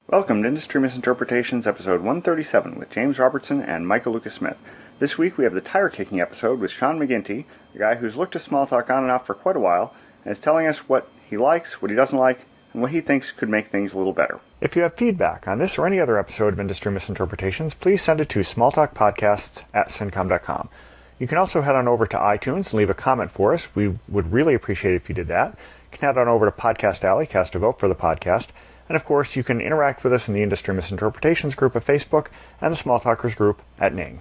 Welcome to Industry Misinterpretations, episode 137, with James Robertson and Michael Lucas Smith. This week we have the tire-kicking episode with Sean McGinty, a guy who's looked at Smalltalk on and off for quite a while, and is telling us what he likes, what he doesn't like, and what he thinks could make things a little better. If you have feedback on this or any other episode of Industry Misinterpretations, please send it to smalltalkpodcasts@syncom.com. You can also head on over to iTunes and leave a comment for us. We would really appreciate it if you did that. You can head on over to Podcast Alley, cast a vote for the podcast. And of course, you can interact with us in the Industry Misinterpretations group of Facebook and the Smalltalkers group at Ning.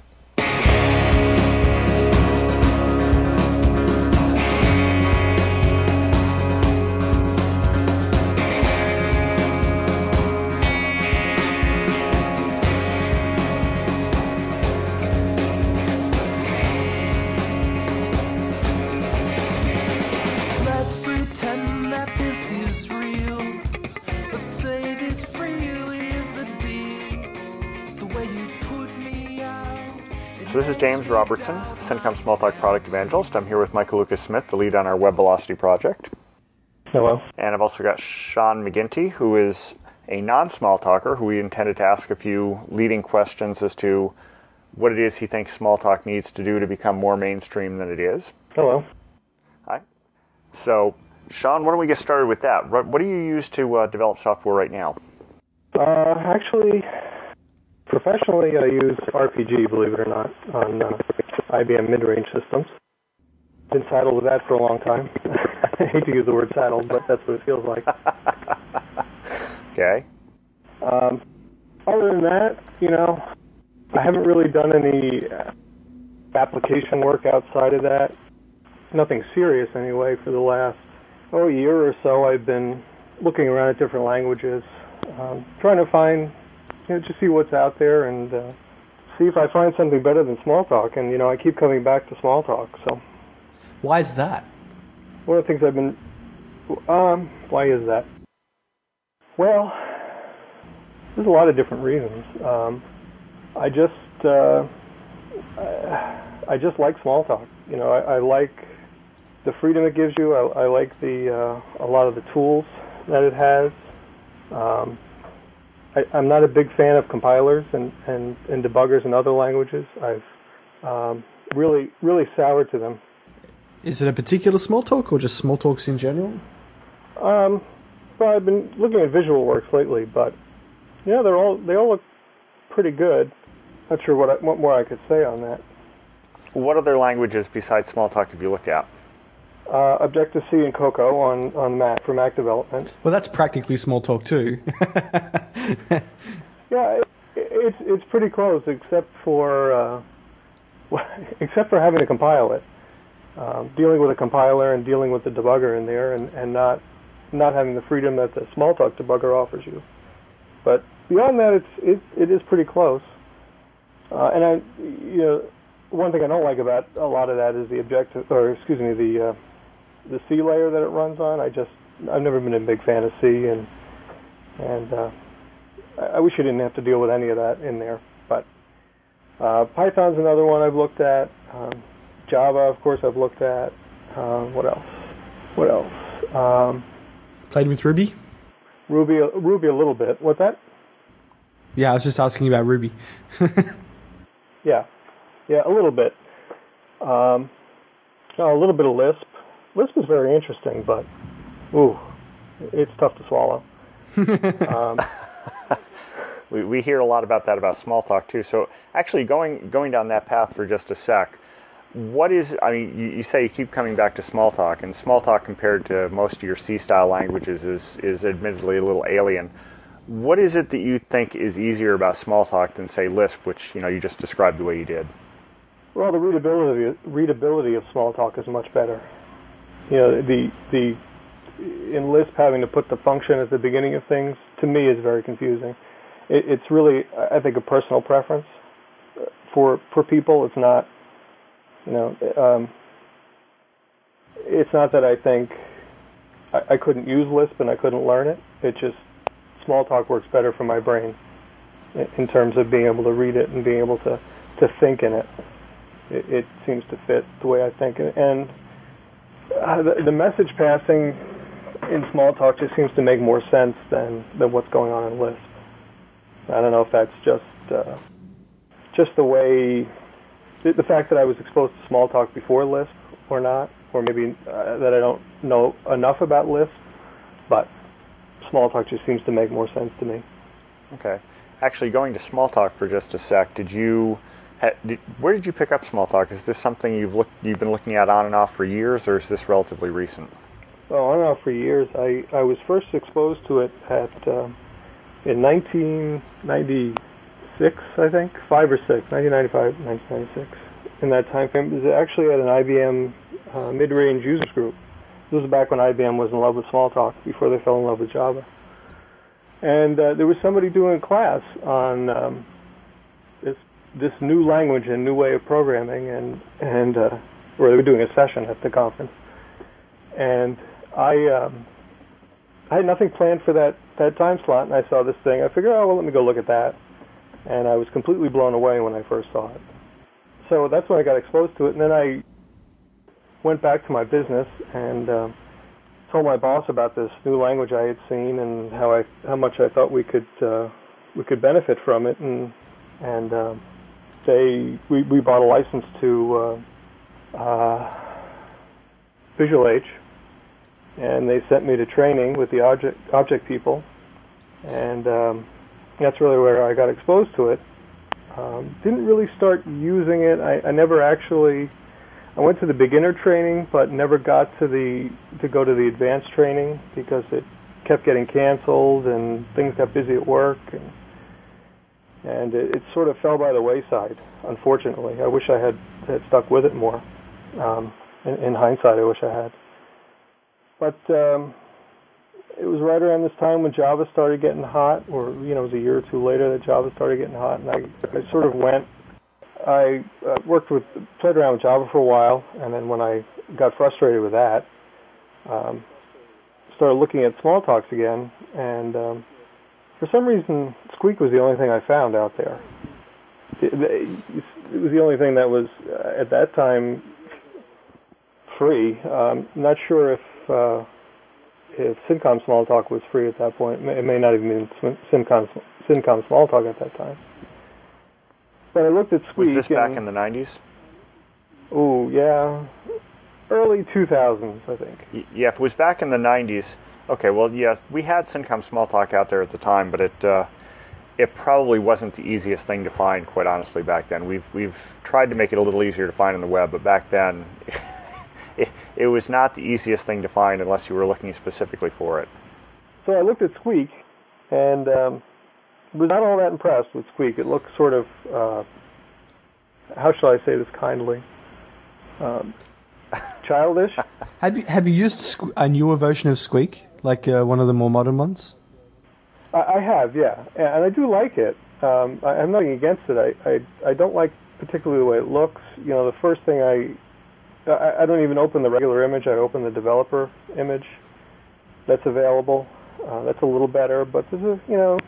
Let's pretend that this is real. Let's say this really is the deal. The way you put me out. So this is James Robertson, Syncom Smalltalk Product Evangelist. I'm here with Michael Lucas Smith, the lead on our Web Velocity project. Hello. And I've also got Sean McGinty, who is a non-Smalltalker, who we intended to ask a few leading questions as to what it is he thinks Smalltalk needs to do to become more mainstream than it is. Hello. Hi. So, Sean, why don't we get started with that? What do you use to develop software right now? Actually, professionally, I use RPG, believe it or not, on IBM mid-range systems. Been saddled with that for a long time. I hate to use the word saddled, but that's what it feels like. Okay. Other than that, I haven't really done any application work outside of that. Nothing serious, anyway, for the last year or so. I've been looking around at different languages, trying to find, just see what's out there and see if I find something better than Smalltalk. And, I keep coming back to Smalltalk, so. Why is that? One of the things I've been, why is that? Well, there's a lot of different reasons. I just like Smalltalk. I like the freedom it gives you. I like a lot of the tools that it has. I'm not a big fan of compilers and debuggers in other languages. I've really soured to them. Is it a particular Smalltalk or just Smalltalks in general? Well, I've been looking at VisualWorks lately, but they all look pretty good. Not sure what more I could say on that. What other languages besides Smalltalk have you looked at? Objective-C and Cocoa on Mac for Mac development. Well, that's practically Smalltalk too. Yeah, it's pretty close, except for having to compile it, dealing with a compiler and dealing with the debugger in there, and not having the freedom that the Smalltalk debugger offers you. But beyond that, it is pretty close. And one thing I don't like about a lot of that is the C layer that it runs on. I've never been a big fan of C, and I wish you didn't have to deal with any of that in there. But Python's another one I've looked at. Java, of course, I've looked at. What else? Played with Ruby? Ruby a little bit. What's that? Yeah, I was just asking about Ruby. Yeah, a little bit. A little bit of Lisp. Lisp is very interesting, but it's tough to swallow. We hear a lot about that about Smalltalk too. So actually, going down that path for just a sec, you say you keep coming back to Smalltalk, and Smalltalk compared to most of your C-style languages is admittedly a little alien. What is it that you think is easier about Smalltalk than, say, Lisp, which you just described the way you did? Well, the readability of Smalltalk is much better. In Lisp, having to put the function at the beginning of things, to me, is very confusing. It's really, I think, a personal preference for people. It's not, it's not that I think I couldn't use Lisp and I couldn't learn it. It just, Smalltalk works better for my brain in terms of being able to read it and being able to think in it. It seems to fit the way I think. And the message passing in Smalltalk just seems to make more sense than what's going on in Lisp. I don't know if that's just the way, the fact that I was exposed to Smalltalk before Lisp or not, or maybe that I don't know enough about Lisp, but Smalltalk just seems to make more sense to me. Okay. Actually, going to Smalltalk for just a sec, where did you pick up Smalltalk? Is this something you've been looking at on and off for years, or is this relatively recent? Oh, on and off for years. I was first exposed to it in 1996, I think, 5 or 6, 1995, 1996. In that time frame, it was actually at an IBM mid-range users group. This was back when IBM was in love with Smalltalk, before they fell in love with Java. And there was somebody doing a class on this new language and new way of programming, or they were doing a session at the conference. And I had nothing planned for that time slot, and I saw this thing. I figured, oh, well, let me go look at that. And I was completely blown away when I first saw it. So that's when I got exposed to it, and then I went back to my business and told my boss about this new language I had seen and how much I thought we could benefit from it, and we bought a license to Visual H, and they sent me to training with the object people, and that's really where I got exposed to it. Didn't really start using it. I never actually. I went to the beginner training, but never got to go to the advanced training because it kept getting canceled and things got busy at work, and it sort of fell by the wayside. Unfortunately, I wish I had stuck with it more. In hindsight, I wish I had. But it was right around this time when Java started getting hot, or it was a year or two later that Java started getting hot, and I sort of went. I played around with Java for a while, and then when I got frustrated with that, started looking at Smalltalks again, and for some reason, Squeak was the only thing I found out there. It was the only thing that was, at that time, free. Not sure if Syncom Smalltalk was free at that point. It may not even been Syncom Smalltalk at that time. But I looked at Squeak. Was this back in the 90s? Oh, yeah. Early 2000s, I think. Yeah, if it was back in the 90s, okay, well, yes, we had Syncom Smalltalk out there at the time, but it probably wasn't the easiest thing to find, quite honestly, back then. We've tried to make it a little easier to find on the web, but back then, it was not the easiest thing to find unless you were looking specifically for it. So I looked at Squeak, and was not all that impressed with Squeak. It looked sort of, how shall I say this kindly, childish. Have you used a newer version of Squeak, like one of the more modern ones? I have, yeah, and I do like it. I'm nothing against it. I don't like particularly the way it looks. The first thing I don't even open the regular image. I open the developer image that's available. That's a little better, but there's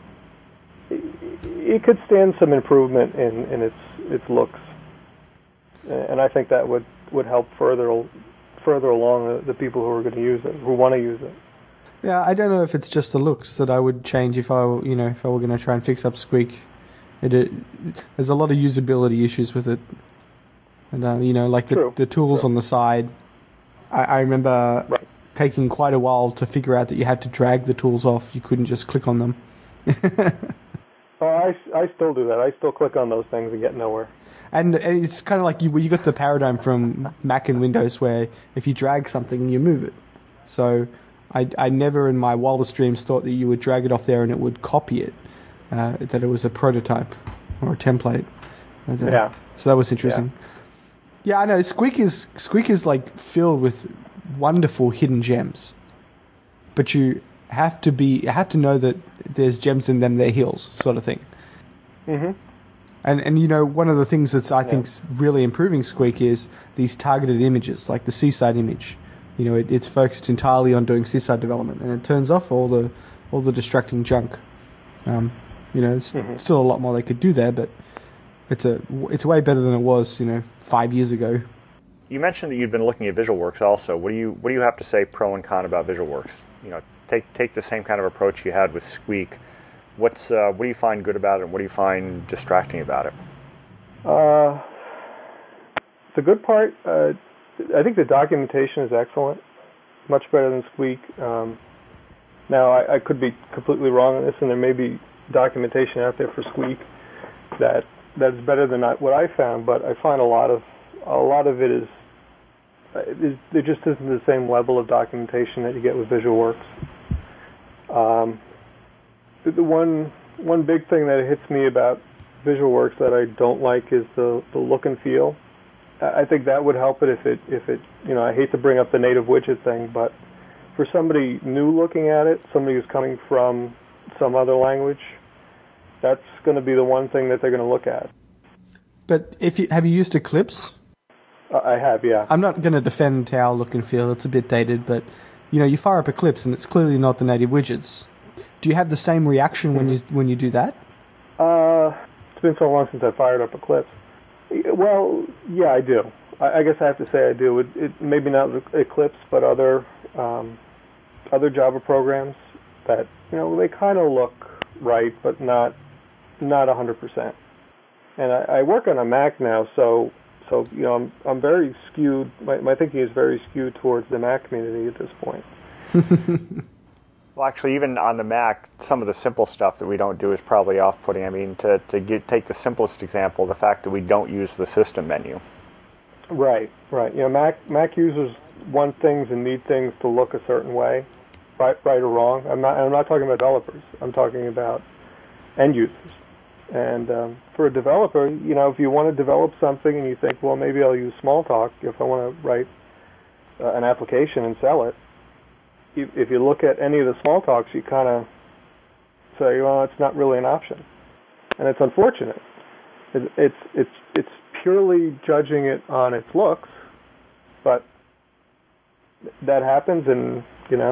it could stand some improvement in its looks, and I think that would help further along the people who are going to use it, who want to use it. Yeah, I don't know if it's just the looks that I would change if I were going to try and fix up Squeak. There's a lot of usability issues with it, and like the tools on the side. I remember taking quite a while to figure out that you had to drag the tools off. You couldn't just click on them. I still do that. I still click on those things and get nowhere. And it's kind of like you got the paradigm from Mac and Windows where if you drag something, you move it. So I never in my wildest dreams thought that you would drag it off there and it would copy it, that it was a prototype or a template. Yeah. So that was interesting. Yeah, I know. Squeak is like filled with wonderful hidden gems, but you have to know that there's gems in them, they're hills, sort of thing. Mm-hmm. And one of the things that's I think's really improving Squeak is these targeted images, like the Seaside image. It's focused entirely on doing Seaside development, and it turns off all the distracting junk. Still a lot more they could do there, but it's way better than it was 5 years ago. You mentioned that you'd been looking at VisualWorks also. What do you have to say pro and con about VisualWorks? Take the same kind of approach you had with Squeak. What do you find good about it, and what do you find distracting about it? The good part, I think the documentation is excellent, much better than Squeak. Now, I could be completely wrong on this, and there may be documentation out there for Squeak that's better than what I found, but I find a lot of it is there just isn't the same level of documentation that you get with VisualWorks. The one big thing that hits me about VisualWorks that I don't like is the look and feel. I think that would help it if it I hate to bring up the native widget thing, but for somebody new looking at it, somebody who's coming from some other language, that's going to be the one thing that they're going to look at. But have you used Eclipse? I have, yeah. I'm not going to defend our look and feel. It's a bit dated, but you fire up Eclipse and it's clearly not the native widgets. Do you have the same reaction when you do that? It's been so long since I fired up Eclipse. Well, yeah, I do. I guess I have to say I do. It maybe not Eclipse, but other Java programs that they kind of look right, but not 100%. And I work on a Mac now, so I'm very skewed. My thinking is very skewed towards the Mac community at this point. Well, actually, even on the Mac, some of the simple stuff that we don't do is probably off-putting. I mean, take the simplest example, the fact that we don't use the system menu. Right. Mac users want things and need things to look a certain way, right or wrong. I'm not talking about developers. I'm talking about end users. And for a developer, if you want to develop something and you think, well, maybe I'll use Smalltalk if I want to write an application and sell it. If you look at any of the Smalltalks, you kind of say, well, it's not really an option, and it's unfortunate. It's purely judging it on its looks, but that happens, and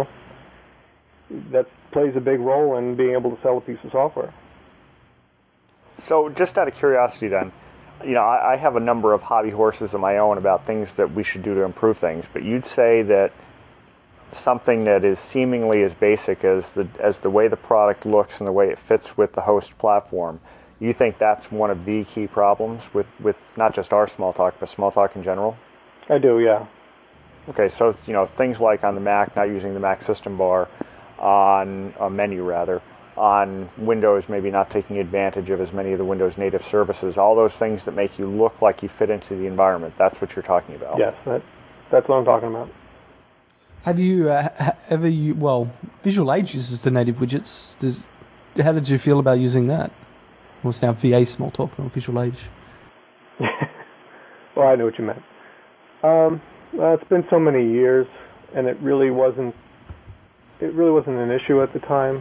that plays a big role in being able to sell a piece of software. So, just out of curiosity, then, I have a number of hobby horses of my own about things that we should do to improve things, but you'd say that something that is seemingly as basic as the way the product looks and the way it fits with the host platform, you think that's one of the key problems with not just our Smalltalk, but Smalltalk in general? I do, yeah. Okay, so things like on the Mac, not using the Mac system bar, on a menu rather, on Windows maybe not taking advantage of as many of the Windows native services, all those things that make you look like you fit into the environment, that's what you're talking about. Yes, that's what I'm talking about. Have you Visual Age uses the native widgets. How did you feel about using that? Well, it's now VA Smalltalk, not Visual Age. Well, I know what you meant. It's been so many years, and it really wasn't an issue at the time.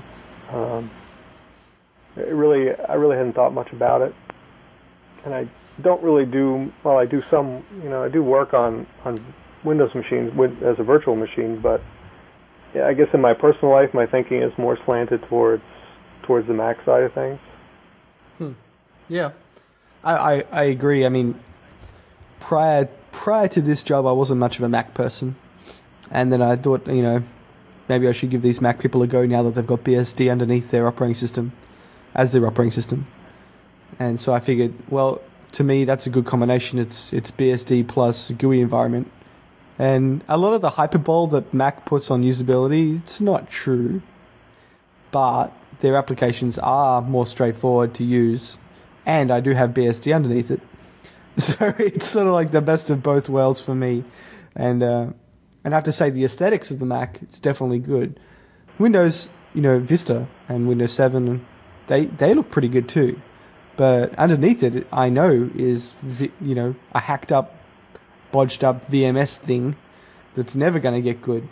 I really hadn't thought much about it, and I don't really do. Well, I do some. I do work on Windows machines as a virtual machine, but I guess in my personal life, my thinking is more slanted towards the Mac side of things. Yeah, I agree. I mean, prior to this job, I wasn't much of a Mac person, and then I thought, maybe I should give these Mac people a go now that they've got BSD underneath their operating system, as their operating system. And so I figured, well, to me, that's a good combination. It's BSD plus GUI environment. And a lot of the hyperbole that Mac puts on usability, it's not true. But their applications are more straightforward to use. And I do have BSD underneath it. So it's sort of like the best of both worlds for me. And I have to say the aesthetics of the Mac, it's definitely good. Windows, Vista and Windows 7, they look pretty good too. But underneath it, I know is, a hacked up, bodged up VMS thing that's never going to get good.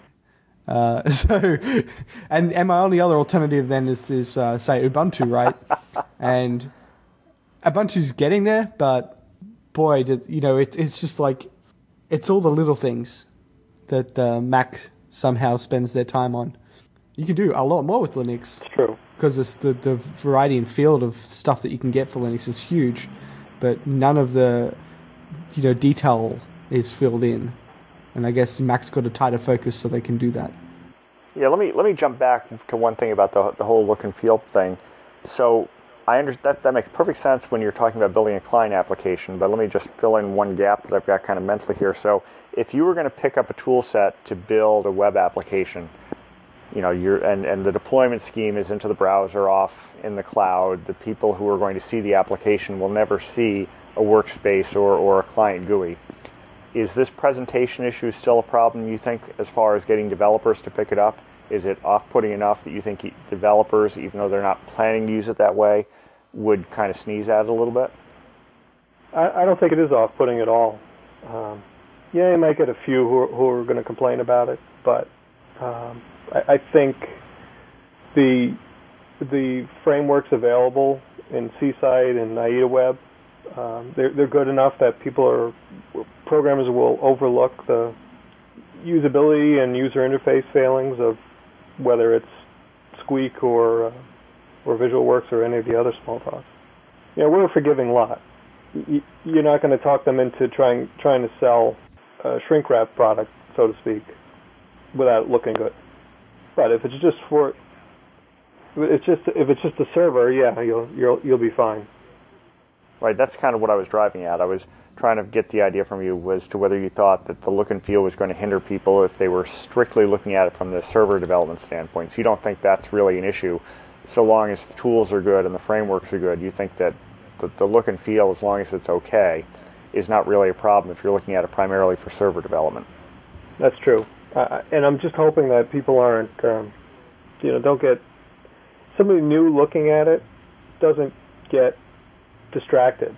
And my only other alternative then is say Ubuntu, right? And Ubuntu's getting there, but boy, it's just like, it's all the little things that Mac somehow spends their time on. You can do a lot more with Linux. It's true. Because the variety and field of stuff that you can get for Linux is huge, but none of the detail is filled in. And I guess Mac's got a tighter focus so they can do that. Yeah, let me jump back to one thing about the whole look and feel thing. So I understand that makes perfect sense when you're talking about building a client application, but let me just fill in one gap that I've got kind of mentally here. So if you were going to pick up a tool set to build a web application, and the deployment scheme is into the browser, off in the cloud, the people who are going to see the application will never see a workspace or a client GUI. Is this presentation issue still a problem, you think, as far as getting developers to pick it up? Is it off-putting enough that you think developers, even though they're not planning to use it that way, would kind of sneeze at it a little bit? I don't think it is off-putting at all. Yeah, you might get a few who are going to complain about it, but I think the frameworks available in Seaside and AIDAWeb, they're good enough that programmers will overlook the usability and user interface failings of whether it's Squeak or VisualWorks or any of the other Smalltalks. We're a forgiving lot. You're not going to talk them into trying to sell a shrink wrap product, so to speak, without looking good. But if it's just a server, yeah, you'll be fine. Right, that's kind of what I was driving at. I was trying to get the idea from you as to whether you thought that the look and feel was going to hinder people if they were strictly looking at it from the server development standpoint. So you don't think that's really an issue, so long as the tools are good and the frameworks are good. You think that the look and feel, as long as it's okay, is not really a problem if you're looking at it primarily for server development. That's true. And I'm just hoping that people aren't, don't get, somebody new looking at it doesn't get distracted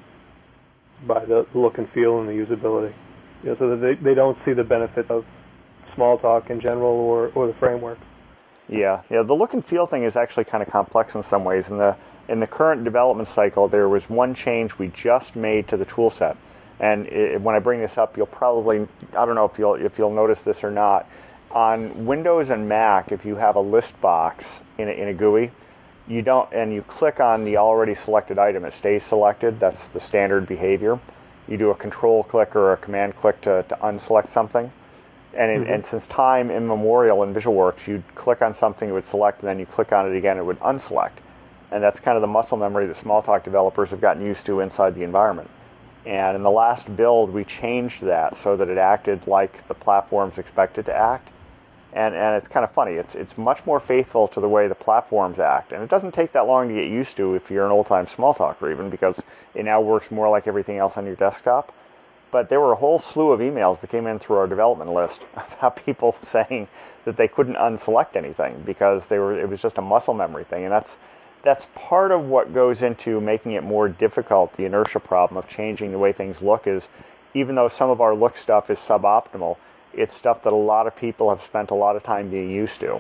by the look and feel and the usability, so that they don't see the benefit of Smalltalk in general or the framework. Yeah. The look and feel thing is actually kind of complex in some ways. In the current development cycle, there was one change we just made to the tool set. And when I bring this up, you'll probably, I don't know if you'll notice this or not, on Windows and Mac, if you have a list box in a GUI, and you click on the already selected item, it stays selected. That's the standard behavior. You do a control click or a command click to unselect something. And since time immemorial in VisualWorks, you'd click on something, it would select, and then you click on it again, it would unselect. And that's kind of the muscle memory that Smalltalk developers have gotten used to inside the environment. And in the last build, we changed that so that it acted like the platforms expected to act. And it's kind of funny. It's much more faithful to the way the platforms act. And it doesn't take that long to get used to if you're an old-time Smalltalker even, because it now works more like everything else on your desktop. But there were a whole slew of emails that came in through our development list about people saying that they couldn't unselect anything because it was just a muscle memory thing. And that's part of what goes into making it more difficult. The inertia problem of changing the way things look is, even though some of our look stuff is suboptimal, it's stuff that a lot of people have spent a lot of time being used to.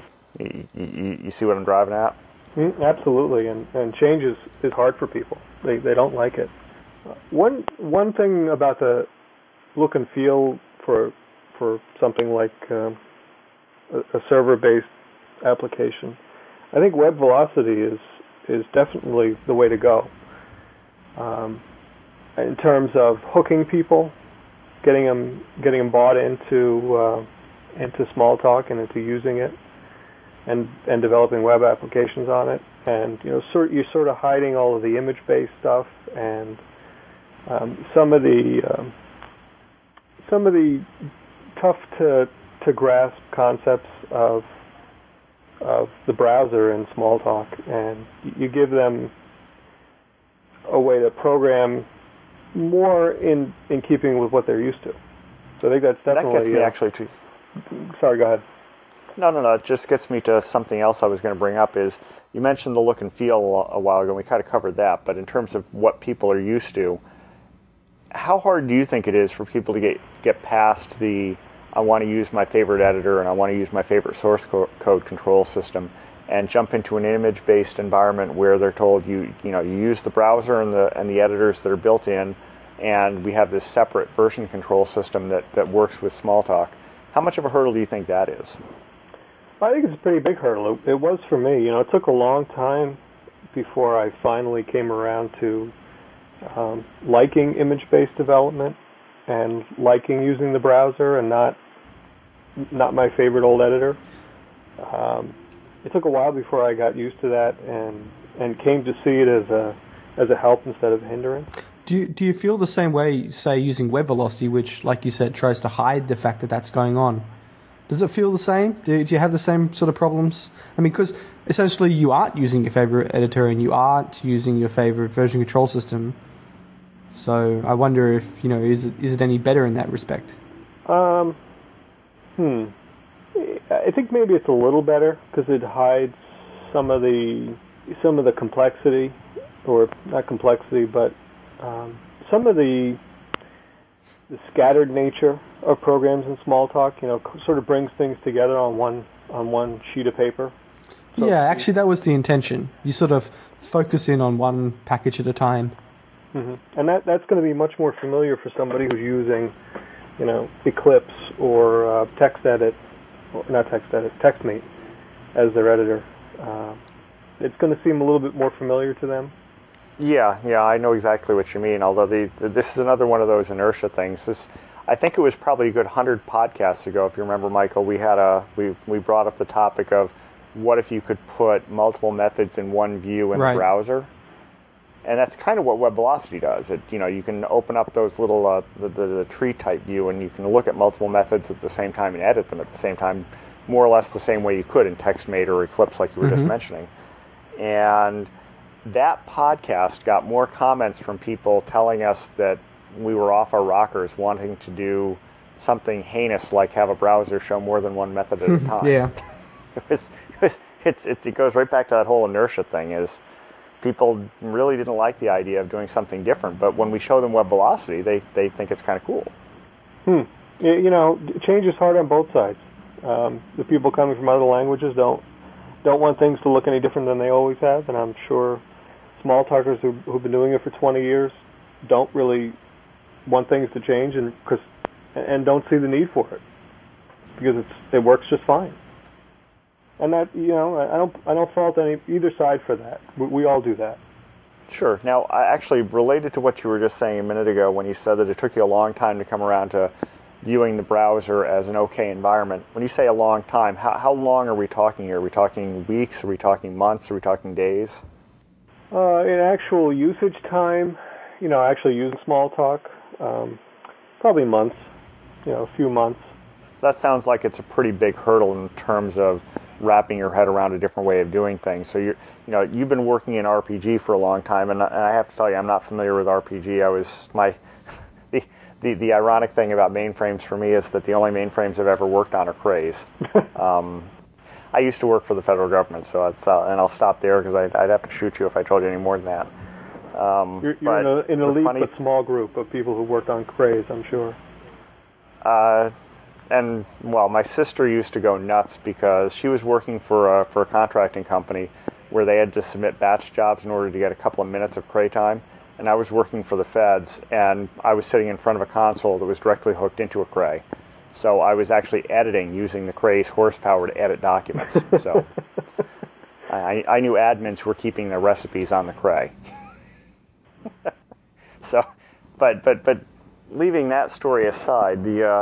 You see what I'm driving at? Absolutely, and change is hard for people. They don't like it. One thing about the look and feel for something like a server-based application, I think Web Velocity is definitely the way to go. In terms of hooking people, getting them bought into Smalltalk and into using it, and developing web applications on it, and you're sort of hiding all of the image-based stuff and some of the tough to grasp concepts of the browser in Smalltalk, and you give them a way to program more in keeping with what they're used to. So I think that's definitely... That gets me actually to... Sorry, go ahead. No. It just gets me to something else I was going to bring up is, you mentioned the look and feel a while ago, and we kind of covered that, but in terms of what people are used to, how hard do you think it is for people to get past the, I want to use my favorite editor and I want to use my favorite source code control system, and jump into an image-based environment where they're told you use the browser and the editors that are built in, and we have this separate version control system that works with Smalltalk? How much of a hurdle do you think that is? I think it's a pretty big hurdle. It was for me. It took a long time before I finally came around to liking image-based development and liking using the browser and not my favorite old editor. It took a while before I got used to that and came to see it as a help instead of hindering. Do you feel the same way, say, using web velocity, which, like you said, tries to hide the fact that that's going on? Does it feel the same? Do you have the same sort of problems? I mean, because essentially you aren't using your favorite editor and you aren't using your favorite version control system. So I wonder if, is it any better in that respect? I think maybe it's a little better because it hides some of the complexity, or not complexity, but some of the scattered nature of programs in Smalltalk. Sort of brings things together on one sheet of paper. So yeah, actually, that was the intention. You sort of focus in on one package at a time. Mm-hmm. And that's going to be much more familiar for somebody who's using, Eclipse or TextMate as their editor. It's going to seem a little bit more familiar to them. Yeah, I know exactly what you mean. Although this is another one of those inertia things. I think it was probably a good 100 podcasts ago, if you remember, Michael. We brought up the topic of what if you could put multiple methods in one view in a browser, and that's kind of what Web Velocity does. You can open up those little the tree type view, and you can look at multiple methods at the same time and edit them at the same time, more or less the same way you could in TextMate or Eclipse, like you were just mentioning, and that podcast got more comments from people telling us that we were off our rockers wanting to do something heinous like have a browser show more than one method at a time. Yeah. It goes right back to that whole inertia thing, is people really didn't like the idea of doing something different, but when we show them Web Velocity, they think it's kind of cool. Change is hard on both sides. The people coming from other languages don't want things to look any different than they always have, and I'm sure Smalltalkers who've been doing it for 20 years don't really want things to change and don't see the need for it because it works just fine. And that I don't fault either side for that. We all do that. Sure. Now, actually, related to what you were just saying a minute ago, when you said that it took you a long time to come around to viewing the browser as an okay environment. When you say a long time, how long are we talking here? Are we talking weeks? Are we talking months? Are we talking days? In actual usage time, actually using Smalltalk, probably months, a few months. So that sounds like it's a pretty big hurdle in terms of wrapping your head around a different way of doing things. So you've been working in RPG for a long time, and I have to tell you, I'm not familiar with RPG. The ironic thing about mainframes for me is that the only mainframes I've ever worked on are Crays. I used to work for the federal government, so and I'll stop there because I'd have to shoot you if I told you any more than that. You're in an elite but small group of people who worked on Crays, I'm sure. And my sister used to go nuts because she was working for a contracting company where they had to submit batch jobs in order to get a couple of minutes of Cray time. And I was working for the feds, and I was sitting in front of a console that was directly hooked into a Cray. So I was actually editing using the Cray's horsepower to edit documents. So I knew admins who were keeping their recipes on the Cray. So, but leaving that story aside,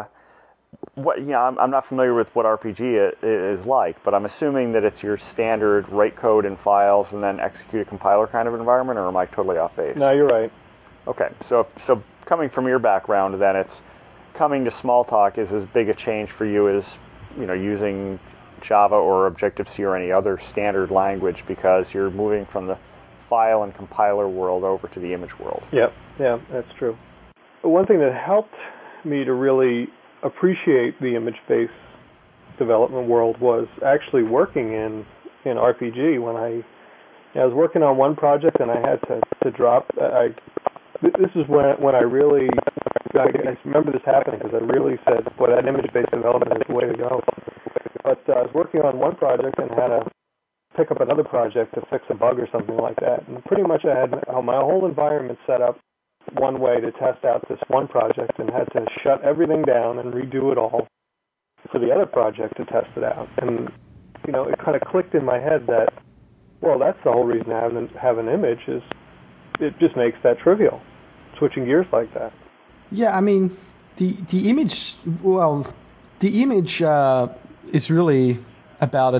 I'm not familiar with what RPG is like, but I'm assuming that it's your standard write code in files and then execute a compiler kind of environment, or am I totally off base? No, you're right. Okay, so coming from your background, then it's coming to Smalltalk is as big a change for you as using Java or Objective-C or any other standard language, because you're moving from the file and compiler world over to the image world. Yep, yeah, that's true. One thing that helped me to really appreciate the image-based development world was actually working in RPG. When I was working on one project and I had to drop. This is when I really, I remember this happening because I really said, "Boy, that image-based development is the way to go." But I was working on one project and had to pick up another project to fix a bug or something like that. And pretty much I had my whole environment set up one way to test out this one project, and had to shut everything down and redo it all for the other project to test it out. And it kind of clicked in my head that, well, that's the whole reason to have an image, is it just makes that trivial, switching gears like that. Yeah, I mean, the image is really about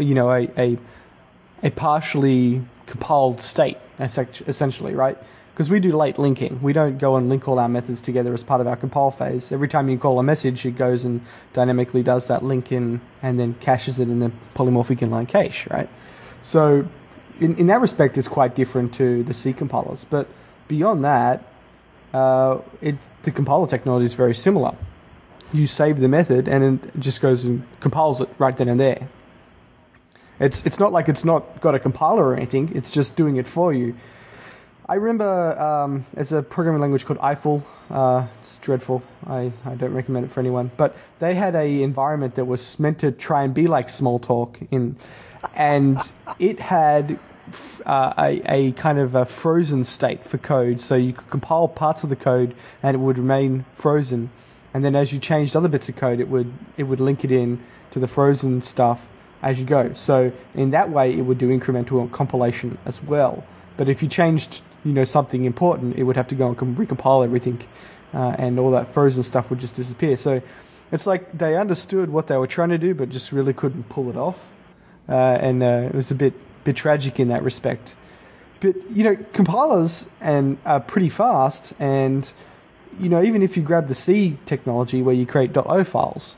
a partially compiled state, essentially, right? Because we do late linking. We don't go and link all our methods together as part of our compile phase. Every time you call a message, it goes and dynamically does that link in and then caches it in the polymorphic inline cache, right? So in that respect, it's quite different to the C compilers. But beyond that, the compiler technology is very similar. You save the method and it just goes and compiles it right then and there. It's not like it's not got a compiler or anything. It's just doing it for you. I remember there's a programming language called Eiffel. It's dreadful. I don't recommend it for anyone. But they had a environment that was meant to try and be like Smalltalk, and it had a kind of a frozen state for code. So you could compile parts of the code and it would remain frozen. And then as you changed other bits of code, it would link it in to the frozen stuff as you go. So in that way, it would do incremental compilation as well. But if you changed, something important, it would have to go and recompile everything, and all that frozen stuff would just disappear. So it's like they understood what they were trying to do, but just really couldn't pull it off, and it was a bit tragic in that respect. But compilers are pretty fast, and even if you grab the C technology where you create .o files,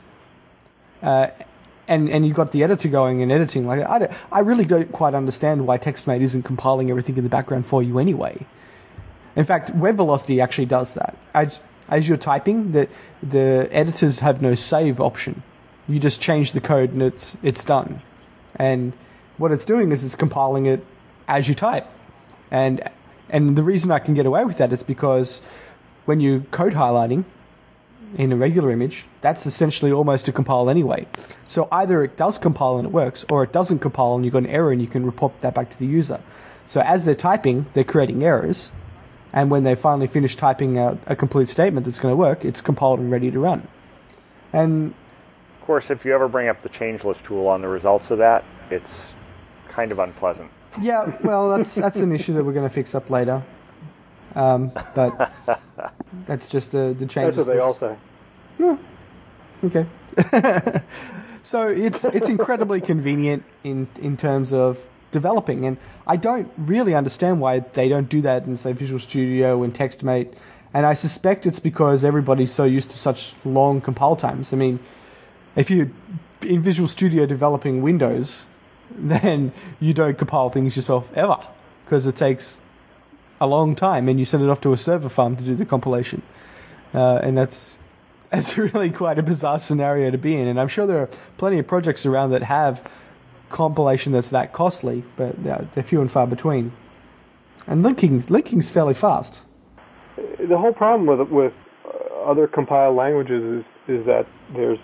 and you've got the editor going and editing, I really don't quite understand why TextMate isn't compiling everything in the background for you anyway. In fact, WebVelocity actually does that. As you're typing, the editors have no save option. You just change the code and it's done. And what it's doing is it's compiling it as you type. And the reason I can get away with that is because when you code highlighting in a regular image, that's essentially almost a compile anyway. So either it does compile and it works, or it doesn't compile and you've got an error and you can report that back to the user. So as they're typing, they're creating errors, and when they finally finish typing out a complete statement that's going to work, it's compiled and ready to run. And of course, if you ever bring up the changeless tool on the results of that, it's kind of unpleasant. Yeah, well, that's an issue that we're going to fix up later. But that's just the changes. That's what they all say. Yeah. Okay. So it's incredibly convenient in terms of developing, and I don't really understand why they don't do that in, say, Visual Studio and TextMate. And I suspect it's because everybody's so used to such long compile times. I mean, if you're in Visual Studio developing Windows, then you don't compile things yourself ever, because it takes a long time, and you send it off to a server farm to do the compilation, and that's really quite a bizarre scenario to be in. And I'm sure there are plenty of projects around that have compilation that's that costly, but they're few and far between. And linking's fairly fast. The whole problem with other compiled languages is that there's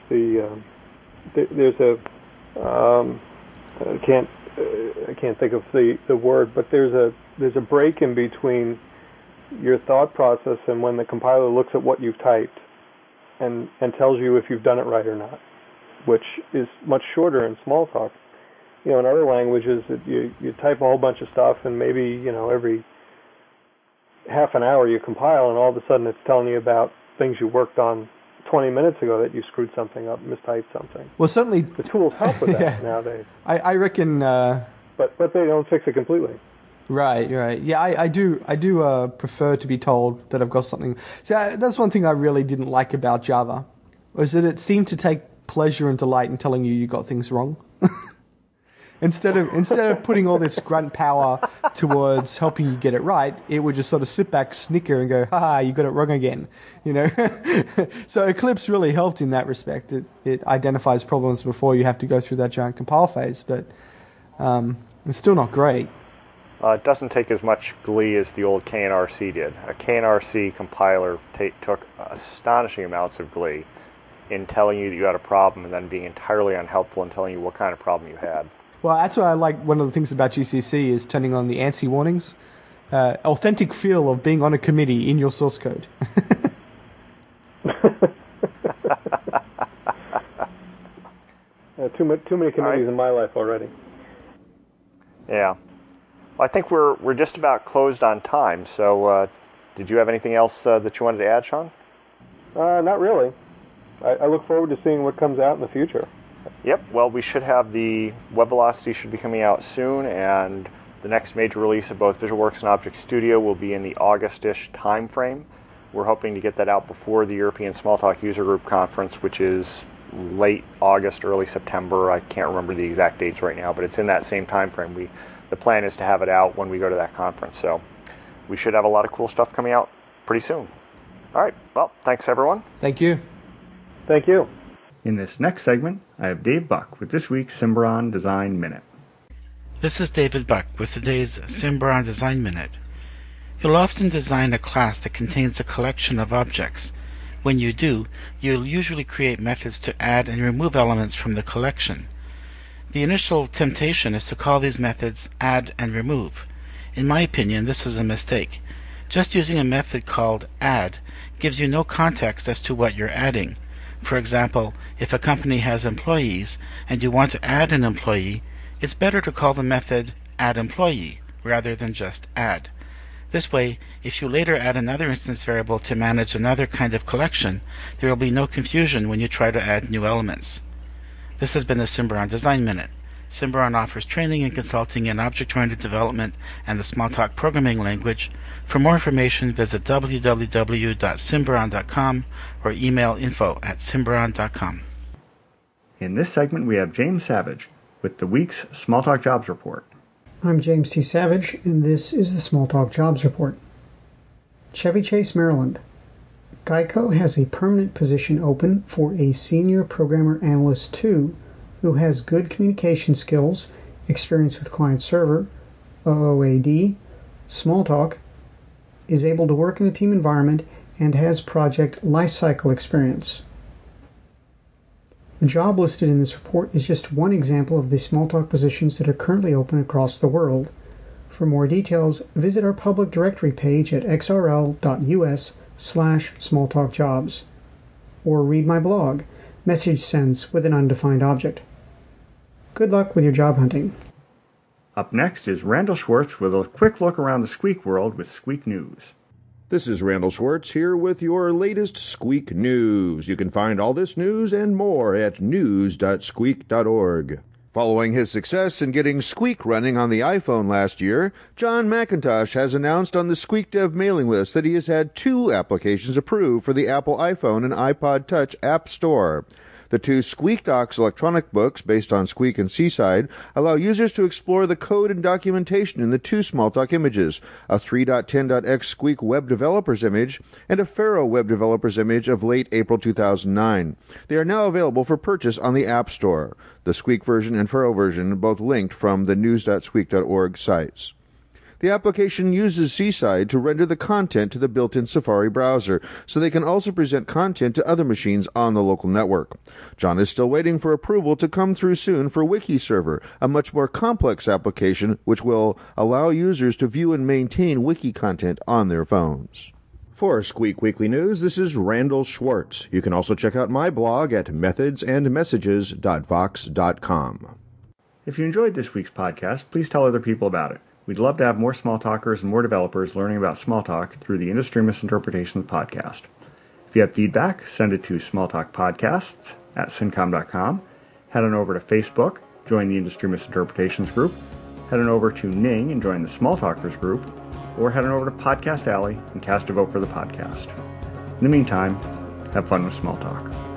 I can't think of the word, but there's a break in between your thought process and when the compiler looks at what you've typed and tells you if you've done it right or not, which is much shorter in Smalltalk. In other languages, you type a whole bunch of stuff, and maybe every half an hour you compile, and all of a sudden it's telling you about things you worked on 20 minutes ago that you screwed something up, mistyped something. Well, certainly the tools help with that nowadays. I reckon. But they don't fix it completely. Right. Yeah, I do prefer to be told that I've got something. See, that's one thing I really didn't like about Java, was that it seemed to take pleasure and delight in telling you got things wrong. Instead of putting all this grunt power towards helping you get it right, it would just sort of sit back, snicker, and go, "Ha, you got it wrong again." So Eclipse really helped in that respect. It identifies problems before you have to go through that giant compile phase, but it's still not great. It doesn't take as much glee as the old KNRC did. A KNRC compiler took astonishing amounts of glee in telling you that you had a problem and then being entirely unhelpful in telling you what kind of problem you had. Well, that's why I like one of the things about GCC is turning on the ANSI warnings. Authentic feel of being on a committee in your source code. Too many committees in my life already. Yeah. Well, I think we're just about closed on time, so did you have anything else that you wanted to add, Sean? Not really. I look forward to seeing what comes out in the future. Yep, well, we should have the Web Velocity should be coming out soon, and the next major release of both VisualWorks and Object Studio will be in the August-ish time frame. We're hoping to get that out before the European Smalltalk User Group Conference, which is late August, early September. I can't remember the exact dates right now, but it's in that same time frame. The plan is to have it out when we go to that conference, so we should have a lot of cool stuff coming out pretty soon. All right, well, thanks everyone. Thank you. Thank you. In this next segment, I have Dave Buck with this week's Symbaroum Design Minute. This is David Buck with today's Symbaroum Design Minute. You'll often design a class that contains a collection of objects. When you do, you'll usually create methods to add and remove elements from the collection. The initial temptation is to call these methods add and remove. In my opinion, this is a mistake. Just using a method called add gives you no context as to what you're adding. For example, if a company has employees and you want to add an employee, it's better to call the method addEmployee rather than just add. This way, if you later add another instance variable to manage another kind of collection, there will be no confusion when you try to add new elements. This has been the Symbaroum Design Minute. Symbaroum offers training and consulting in object-oriented development and the Smalltalk programming language. For more information, visit www.symbaroum.com or email info@symbaroum.com. In this segment, we have James Savage with the week's Smalltalk Jobs Report. I'm James T. Savage, and this is the Smalltalk Jobs Report. Chevy Chase, Maryland. Geico has a permanent position open for a Senior Programmer Analyst 2 who has good communication skills, experience with client-server, OOAD, Smalltalk, is able to work in a team environment, and has project lifecycle experience. The job listed in this report is just one example of the Smalltalk positions that are currently open across the world. For more details, visit our public directory page at xrl.us/smalltalkjobs, or read my blog, Message Sends with an Undefined Object. Good luck with your job hunting. Up next is Randall Schwartz with a quick look around the Squeak world with Squeak News. This is Randall Schwartz here with your latest Squeak News. You can find all this news and more at news.squeak.org. Following his success in getting Squeak running on the iPhone last year, John McIntosh has announced on the Squeak Dev mailing list that he has had 2 applications approved for the Apple iPhone and iPod Touch App Store. The 2 Squeak Docs electronic books, based on Squeak and Seaside, allow users to explore the code and documentation in the 2 Smalltalk images, a 3.10.x Squeak Web Developers image and a Pharo Web Developers image of late April 2009. They are now available for purchase on the App Store. The Squeak version and Pharo version both linked from the news.squeak.org sites. The application uses Seaside to render the content to the built-in Safari browser, so they can also present content to other machines on the local network. John is still waiting for approval to come through soon for WikiServer, a much more complex application which will allow users to view and maintain wiki content on their phones. For Squeak Weekly News, this is Randall Schwartz. You can also check out my blog at methodsandmessages.vox.com. If you enjoyed this week's podcast, please tell other people about it. We'd love to have more Smalltalkers and more developers learning about Smalltalk through the Industry Misinterpretations podcast. If you have feedback, send it to smalltalkpodcasts@syncom.com. Head on over to Facebook, join the Industry Misinterpretations group. Head on over to Ning and join the Smalltalkers group. Or head on over to Podcast Alley and cast a vote for the podcast. In the meantime, have fun with Smalltalk.